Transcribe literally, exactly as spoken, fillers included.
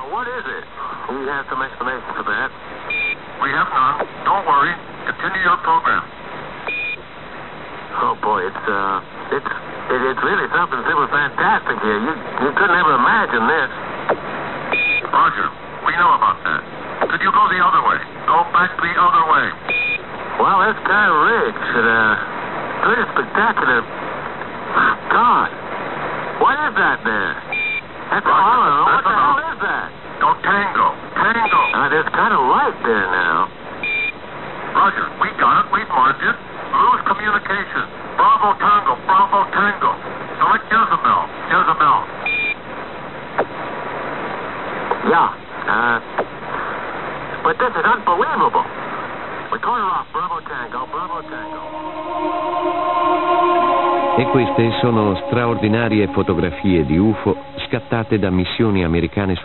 what is it? We have some explanation for that. We have none. Don't worry. Continue your program. Oh boy, it's uh, it's it, it's really something super fantastic here. You you couldn't ever imagine this. Roger, we know about that. Could you go the other way? Go back the other way. Well, that's kind of rich and uh, pretty spectacular. God, what is that there? That's Roger, all I don't know. What that's the hell enough. is that? Go tango. Tango. Uh, there's kind of light there now. Roger, we got it. We've marked it. Lose communication. Bravo Tango. Bravo Tango. Select Jezebel. Jezebel. Yeah. Uh, but this is unbelievable. We call her off. Bravo Tango. Bravo Tango. E queste sono straordinarie fotografie di U F O scattate da missioni americane su